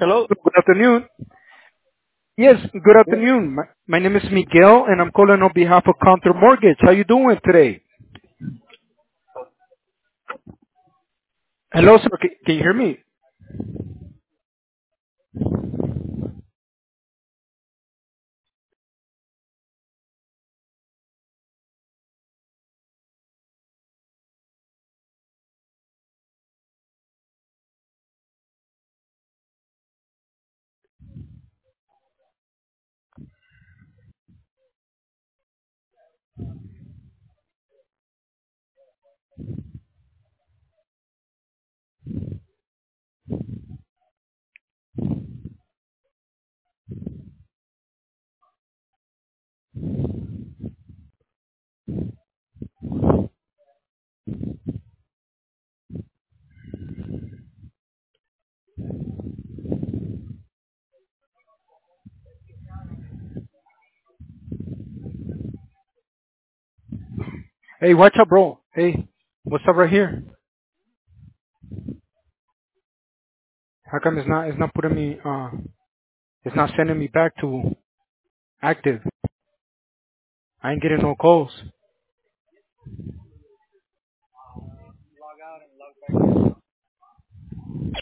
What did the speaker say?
Hello? Good afternoon. Yes, good afternoon. My name is Miguel, and I'm calling on behalf of Counter Mortgage. How you doing today? Hello, sir. Can you hear me? Hey, watch out, bro. Hey, what's up right here? How come it's not putting me it's not sending me back to active? I ain't getting no calls.